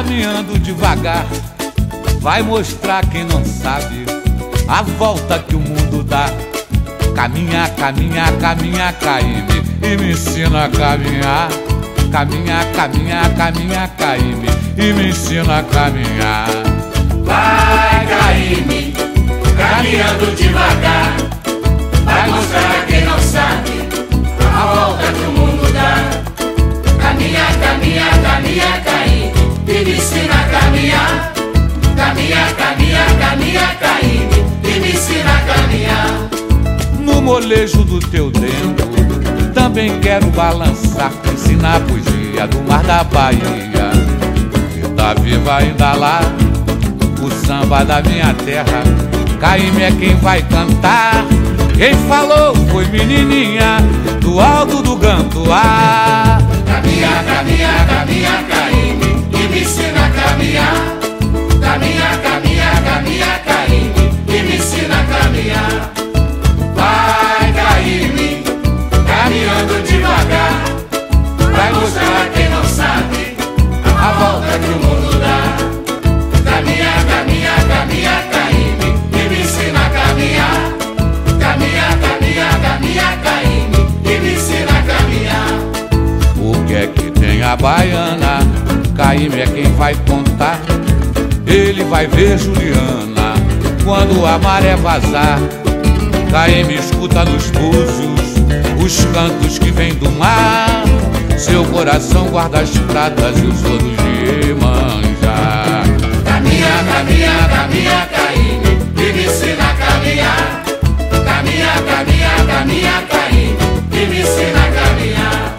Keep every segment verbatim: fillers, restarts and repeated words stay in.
caminhando devagar, vai mostrar quem não sabe a volta que o mundo dá. Caminha, caminha, caminha, Caíme, e me ensina a caminhar. Caminha, caminha, caminha, Caíme, e me ensina a caminhar. Vai, Caíme, caminhando devagar, vai mostrar a quem não sabe a volta que o mundo dá. Caminha, caminha, caminha, Caíme, e me ensina a caminhar. Caminha, caminha, caminha, Caíme, e me ensina a caminhar. No molejo do teu dedo também quero balançar, ensinar a poesia do mar da Bahia. Que tá viva ainda lá o samba da minha terra. Caíme é quem vai cantar. Quem falou foi menininha do alto do Gantuá. Caminha, caminha, caminha, Caíme, e me ensina a caminhar. Caminha, caminha, caminha, Caíme, e me ensina a caminhar. Vai, Caíme, caminhando devagar, vai mostrar a quem não sabe a volta que o mundo dá. Caminha, caminha, caminha, Caíme, e me ensina a caminhar. Caminha, caminha, caminha, Caíme, e me ensina a caminhar. O que é que tem a baiana? Caíme é quem vai contar. Ele vai ver Juliana quando a maré vazar. Caíme escuta nos búzios os cantos que vêm do mar. Seu coração guarda as pratas e os ouros de Iemanjá. Caminha, caminha, caminha, Caíme, e me ensina a caminhar. Caminha, caminha, caminha, Caíme, e me ensina a caminhar.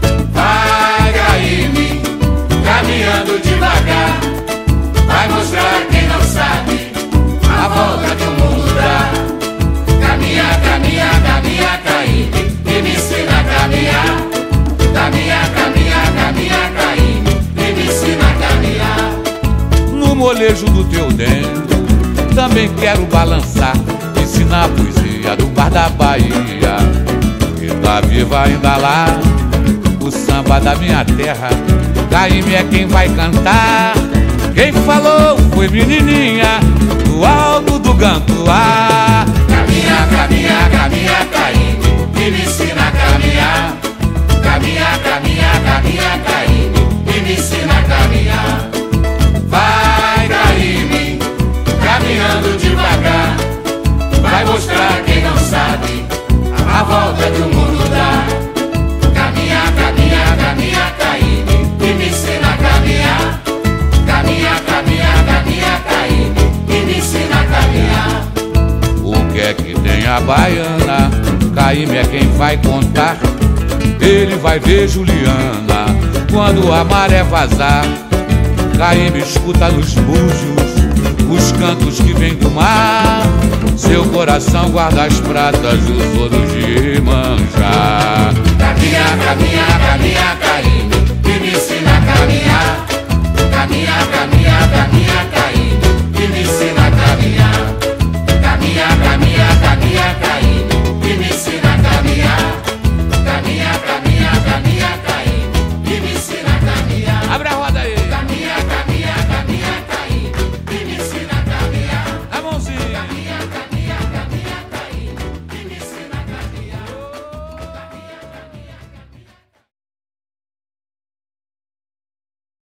Vai, Caíme, caminhando devagar, vai mostrar a quem não sabe a volta que o mundo dá. Caminha, caminha, caminha, Caíme, e me ensina a caminhar. Caminha, caminha, caminha, Caíme, e me ensina a caminhar. No molejo do teu dedo também quero balançar, ensinar a poesia do mar da Bahia. Que tá viva ainda lá o samba da minha terra. Caíme é quem vai cantar. Quem falou foi menininha do alto do Gantuá. Caminha, caminha, caminha, Caíme, e me ensina a caminhar. Caminha, caminha, caminha, Caíme, e me ensina a caminhar. Vai, Caíme, caminhando devagar, vai mostrar a quem não sabe a volta que o mundo dá. Caminha, caminha, caminha, Caíme, e me ensina a caminhar. Caminha, caminha, caminha, Caíme, e me ensina a caminhar. O que é que tem a baiana? Caíme é quem vai contar. Ele vai ver Juliana quando a maré vazar. Caíme escuta nos búzios os cantos que vêm do mar. Seu coração guarda as pratas e os ouros de Iemanjá. Caminha, caminha, caminha, Caíme, e me ensina a caminhar. Caminha, caminha, caminha,